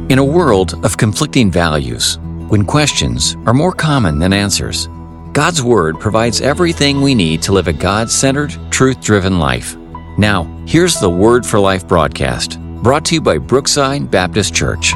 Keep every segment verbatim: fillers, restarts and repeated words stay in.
In a world of conflicting values, when questions are more common than answers, God's Word provides everything we need to live a God-centered, truth-driven life. Now, here's the Word for Life broadcast, brought to you by Brookside Baptist Church.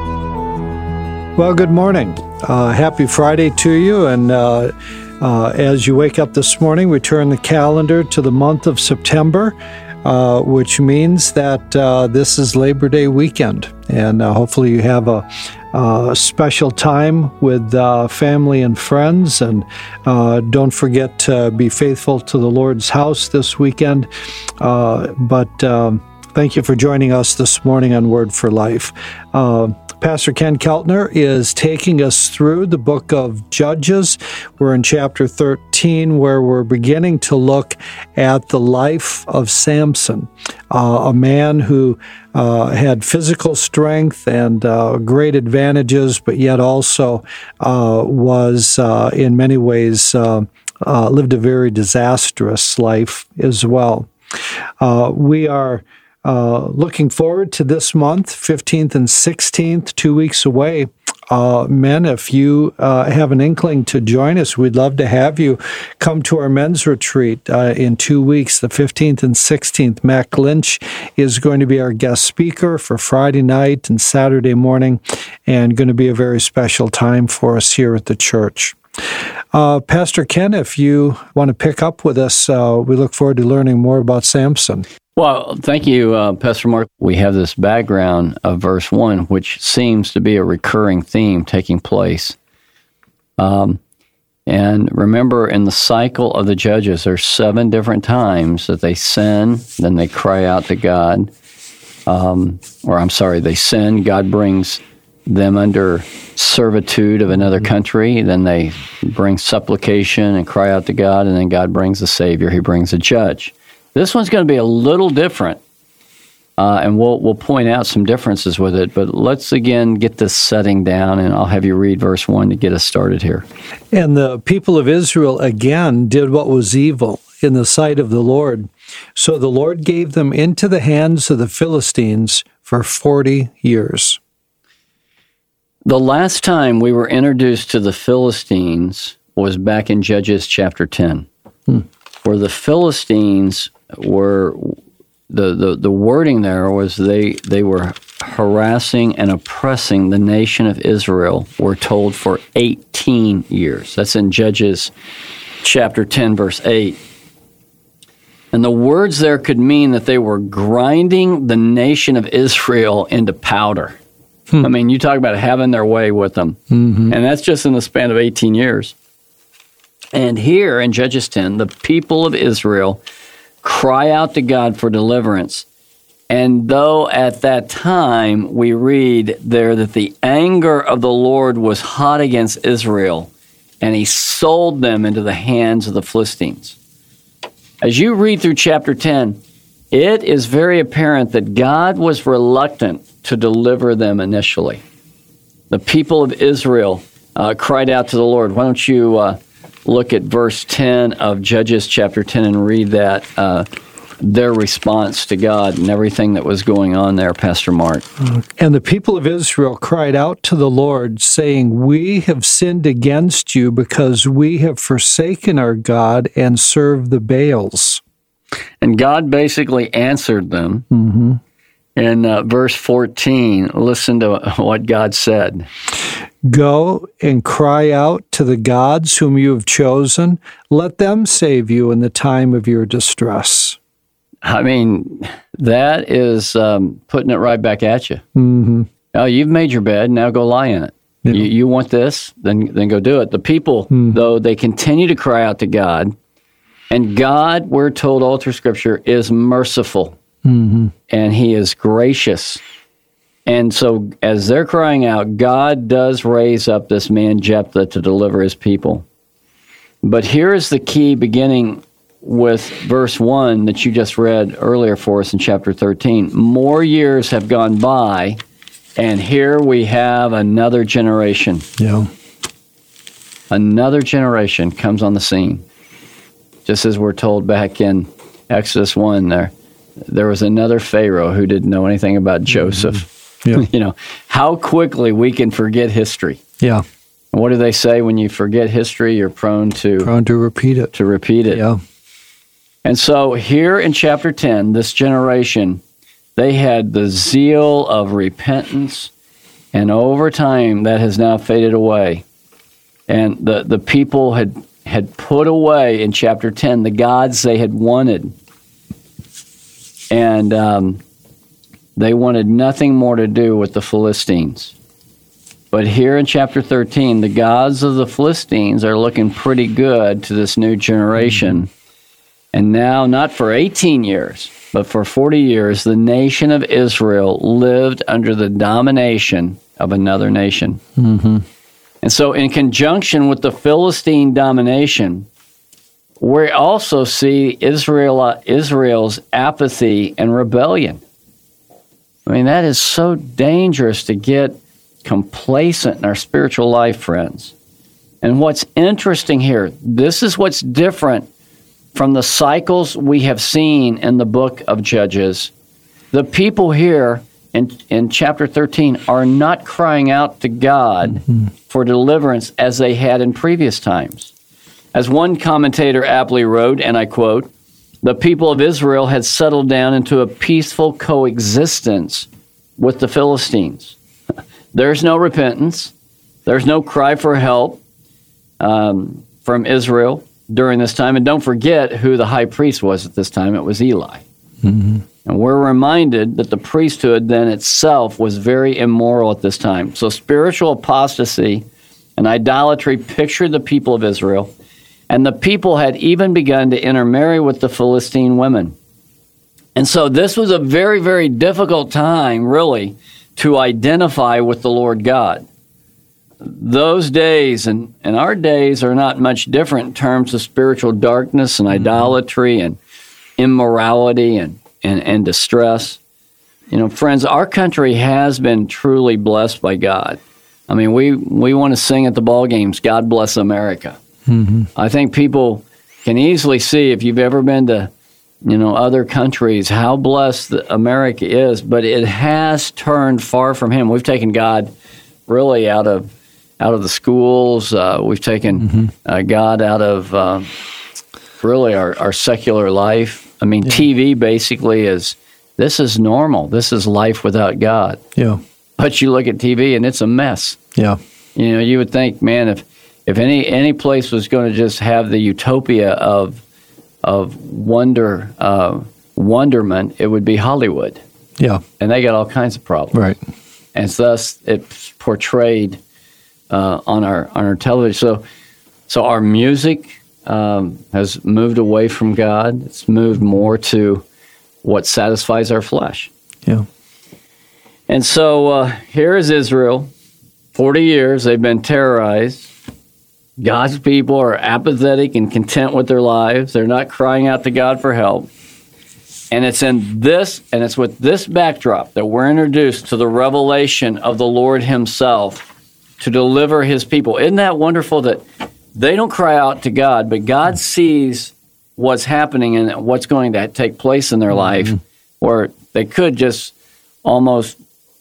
Well, good morning. Uh, happy Friday to you, and uh, uh, as you wake up this morning, we turn the calendar to the month of September, uh, which means that uh, this is Labor Day weekend, and uh, hopefully you have a, a special time with uh, family and friends, and uh, don't forget to be faithful to the Lord's house this weekend. Uh, but um, thank you for joining us this morning on Word for Life. Uh, Pastor Ken Keltner is taking us through the book of Judges. We're in chapter thirteen, where we're beginning to look at the life of Samson, uh, a man who uh, had physical strength and uh, great advantages, but yet also uh, was uh, in many ways uh, uh, lived a very disastrous life as well. Uh, we are Uh, looking forward to this month, fifteenth and sixteenth, two weeks away. Uh, men, if you uh, have an inkling to join us, we'd love to have you come to our men's retreat uh, in two weeks, the fifteenth and sixteenth. Mac Lynch is going to be our guest speaker for Friday night and Saturday morning, and going to be a very special time for us here at the church. Uh, Pastor Ken, if you want to pick up with us, uh, we look forward to learning more about Samson. Well, thank you, uh, Pastor Mark. We have this background of verse one, which seems to be a recurring theme taking place. Um, and remember, in the cycle of the Judges, there's seven different times that they sin, then they cry out to God. Um, or I'm sorry, they sin, God brings them under servitude of another country, then they bring supplication and cry out to God, and then God brings a Savior, He brings a judge. This one's going to be a little different, uh, and we'll we'll point out some differences with it, but let's again get this setting down, and I'll have you read verse one to get us started here. And the people of Israel again did what was evil in the sight of the Lord. So the Lord gave them into the hands of the Philistines for forty years. The last time we were introduced to the Philistines was back in Judges chapter ten, hmm. where the Philistines were, the, the, the wording there was they, they were harassing and oppressing the nation of Israel, we're told, for eighteen years. That's in Judges chapter ten, verse eight. And the words there could mean that they were grinding the nation of Israel into powder. Hmm. I mean, you talk about having their way with them. Mm-hmm. And that's just in the span of eighteen years. And here in Judges ten, the people of Israel cry out to God for deliverance. And though at that time we read there that the anger of the Lord was hot against Israel, and He sold them into the hands of the Philistines. As you read through chapter ten, it is very apparent that God was reluctant to deliver them initially. The people of Israel uh, cried out to the Lord. Why don't you uh, look at verse ten of Judges chapter ten and read that, uh, their response to God and everything that was going on there, Pastor Mark. And the people of Israel cried out to the Lord, saying, "We have sinned against you because we have forsaken our God and served the Baals." And God basically answered them. Mm-hmm. In uh, verse fourteen, listen to what God said. "Go and cry out to the gods whom you have chosen. Let them save you in the time of your distress." I mean, that is um, putting it right back at you. Mm-hmm. Oh, you've made your bed, now go lie in it. Yeah. You, you want this, then, then go do it. The people, mm-hmm. though, they continue to cry out to God. And God, we're told all through Scripture, is merciful. Mm-hmm. And He is gracious. And so as they're crying out, God does raise up this man Jephthah to deliver His people. But here is the key, beginning with verse one that you just read earlier for us in chapter thirteen. More years have gone by, and here we have another generation. Yeah. Another generation comes on the scene. Just as we're told back in Exodus one there. There was another Pharaoh who didn't know anything about Joseph. Yeah. You know, how quickly we can forget history. Yeah. And what do they say? When you forget history, you're prone to Prone to repeat it. to repeat it. Yeah. And so here in chapter ten, this generation, they had the zeal of repentance, and over time that has now faded away. And the, the people had, had put away in chapter ten the gods they had wanted. And um, they wanted nothing more to do with the Philistines. But here in chapter thirteen, the gods of the Philistines are looking pretty good to this new generation. Mm-hmm. And now, not for eighteen years, but for forty years, the nation of Israel lived under the domination of another nation. Mm-hmm. And so in conjunction with the Philistine domination, we also see Israel, Israel's apathy and rebellion. I mean, that is so dangerous to get complacent in our spiritual life, friends. And what's interesting here, this is what's different from the cycles we have seen in the book of Judges. The people here in, in chapter thirteen are not crying out to God mm-hmm. for deliverance as they had in previous times. As one commentator aptly wrote, and I quote, "The people of Israel had settled down into a peaceful coexistence with the Philistines. There's no repentance. There's no cry for help um, from Israel during this time. And don't forget who the high priest was at this time. It was Eli. Mm-hmm. And we're reminded that the priesthood then itself was very immoral at this time. So spiritual apostasy and idolatry pictured the people of Israel. And the people had even begun to intermarry with the Philistine women. And so this was a very, very difficult time, really, to identify with the Lord God. Those days and, and our days are not much different in terms of spiritual darkness and idolatry and immorality and, and, and distress. You know, friends, our country has been truly blessed by God. I mean, we, we want to sing at the ball games, God bless America. Mm-hmm. I think people can easily see, if you've ever been to, you know, other countries, how blessed America is, but it has turned far from Him. We've taken God really out of out of the schools. Uh, we've taken mm-hmm. uh, God out of uh, really our, our secular life. I mean, yeah. T V basically is, this is normal. This is life without God. Yeah. But you look at T V and it's a mess. Yeah. You know, you would think, man, if if any any place was going to just have the utopia of of wonder, uh, wonderment, it would be Hollywood. Yeah. And they got all kinds of problems. Right. And thus it's portrayed uh, on our on our television. So, so our music um, has moved away from God. It's moved more to what satisfies our flesh. Yeah. And so uh, here is Israel. Forty years they've been terrorized. God's people are apathetic and content with their lives. They're not crying out to God for help. And it's in this, and it's with this backdrop that we're introduced to the revelation of the Lord Himself to deliver His people. Isn't that wonderful that they don't cry out to God, but God sees what's happening and what's going to take place in their life, mm-hmm. where they could just almost,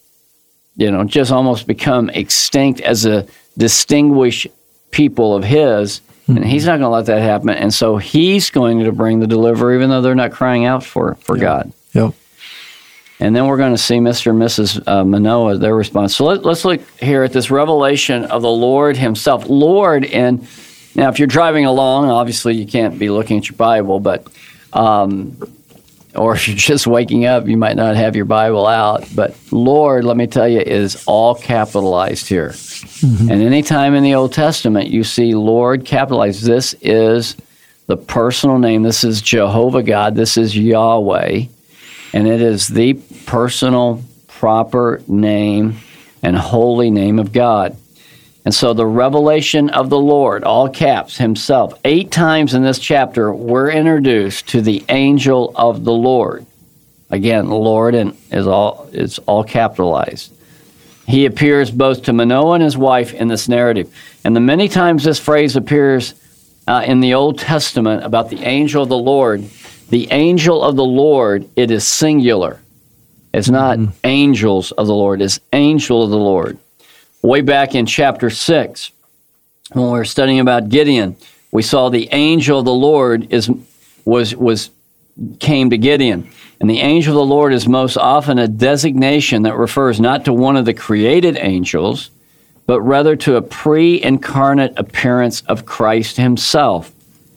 you know, just almost become extinct as a distinguished people of His, mm-hmm. and He's not going to let that happen. And so He's going to bring the deliverer, even though they're not crying out for, for yep. God. Yep. And then we're going to see Mister and Missus Uh, Manoah, their response. So let, let's look here at this revelation of the Lord Himself. Lord, and now if you're driving along, obviously you can't be looking at your Bible, but um, or if you're just waking up, you might not have your Bible out. But Lord, let me tell you, is all capitalized here. Mm-hmm. And anytime in the Old Testament you see Lord capitalized, this is the personal name. This is Jehovah God. This is Yahweh. And it is the personal, proper name and holy name of God. And so the revelation of the Lord, all caps, Himself. Eight times in this chapter, we're introduced to the angel of the Lord. Again, Lord and is all is all capitalized. He appears both to Manoah and his wife in this narrative. And the many times this phrase appears uh, in the Old Testament about the angel of the Lord, the angel of the Lord, it is singular. It's not mm-hmm. angels of the Lord. It's angel of the Lord. Way back in chapter six, when we were studying about Gideon, we saw the angel of the Lord is was was came to Gideon. And the angel of the Lord is most often a designation that refers not to one of the created angels, but rather to a pre-incarnate appearance of Christ himself.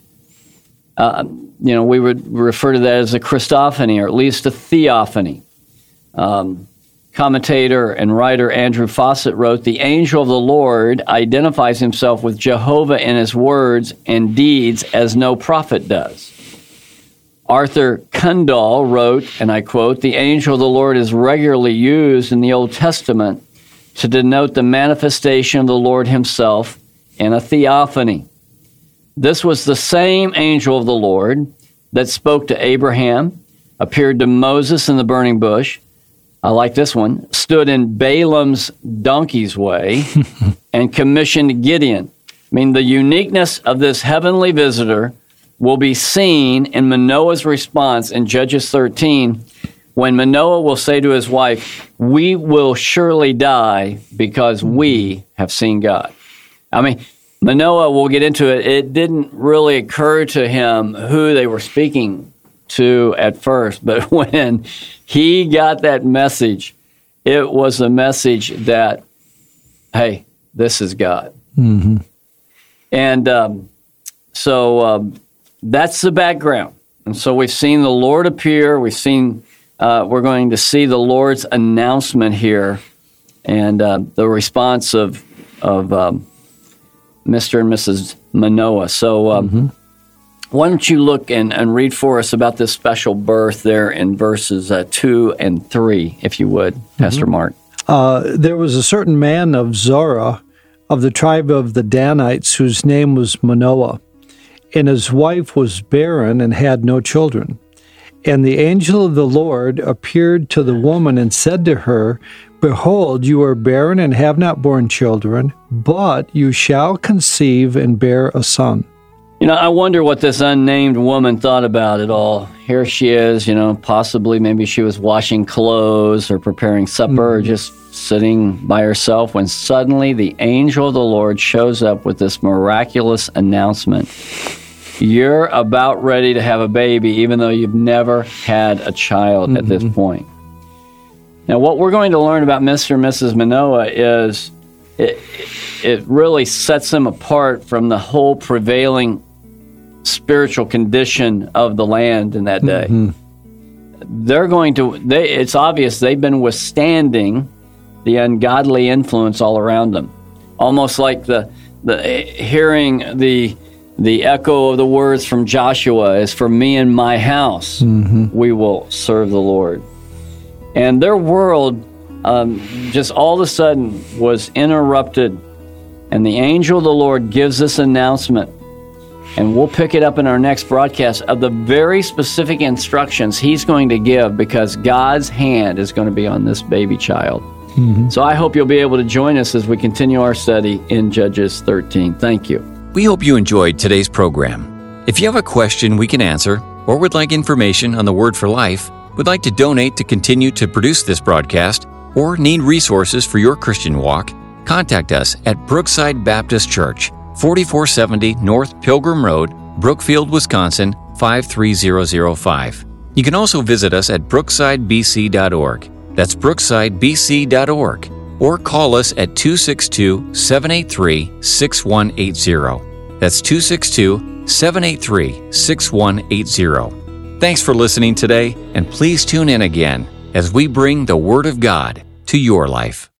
Uh, you know, we would refer to that as a Christophany, or at least a theophany. Um, commentator and writer Andrew Fawcett wrote, "The angel of the Lord identifies himself with Jehovah in his words and deeds as no prophet does." Arthur Kundal wrote, and I quote, "The angel of the Lord is regularly used in the Old Testament to denote the manifestation of the Lord himself in a theophany. This was the same angel of the Lord that spoke to Abraham, appeared to Moses in the burning bush, I like this one, stood in Balaam's donkey's way, and commissioned Gideon." I mean, the uniqueness of this heavenly visitor will be seen in Manoah's response in Judges thirteen, when Manoah will say to his wife, "We will surely die because we have seen God." I mean, Manoah, we'll get into it, it didn't really occur to him who they were speaking to at first, but when he got that message, it was a message that, hey, this is God. Mm-hmm. And um, so um, that's the background. And so we've seen the Lord appear. We've seen, uh, we're going to see the Lord's announcement here, and uh, the response of of um, Mister and Missus Manoah. So um, mm-hmm. why don't you look and, and read for us about this special birth there in verses uh, two and three, if you would, mm-hmm. Pastor Mark. Uh, there was a certain man of Zorah, of the tribe of the Danites, whose name was Manoah, and his wife was barren and had no children. And the angel of the Lord appeared to the woman and said to her, "Behold, you are barren and have not borne children, but you shall conceive and bear a son." You know, I wonder what this unnamed woman thought about it all. Here she is, you know, possibly maybe she was washing clothes or preparing supper, mm-hmm. or just sitting by herself, when suddenly the angel of the Lord shows up with this miraculous announcement. You're about ready to have a baby, even though you've never had a child mm-hmm. at this point. Now, what we're going to learn about Mister and Missus Manoah is it, it really sets them apart from the whole prevailing spiritual condition of the land in that day. Mm-hmm. They're going to, they, it's obvious they've been withstanding the ungodly influence all around them. Almost like the, the hearing the the echo of the words from Joshua is, "For me and my house, mm-hmm. we will serve the Lord." And their world um, just all of a sudden was interrupted. And the angel of the Lord gives this announcement. And we'll pick it up in our next broadcast of the very specific instructions he's going to give, because God's hand is going to be on this baby child. Mm-hmm. So I hope you'll be able to join us as we continue our study in Judges thirteen. Thank you. We hope you enjoyed today's program. If you have a question we can answer, or would like information on the Word for Life, would like to donate to continue to produce this broadcast, or need resources for your Christian walk, contact us at Brookside Baptist Church, forty-four seventy North Pilgrim Road, Brookfield, Wisconsin, five three zero zero five. You can also visit us at brookside b c dot org. That's brookside b c dot org. Or call us at two six two, seven eight three, six one eight zero. That's two six two, seven eight three, six one eight zero. Thanks for listening today, and please tune in again as we bring the Word of God to your life.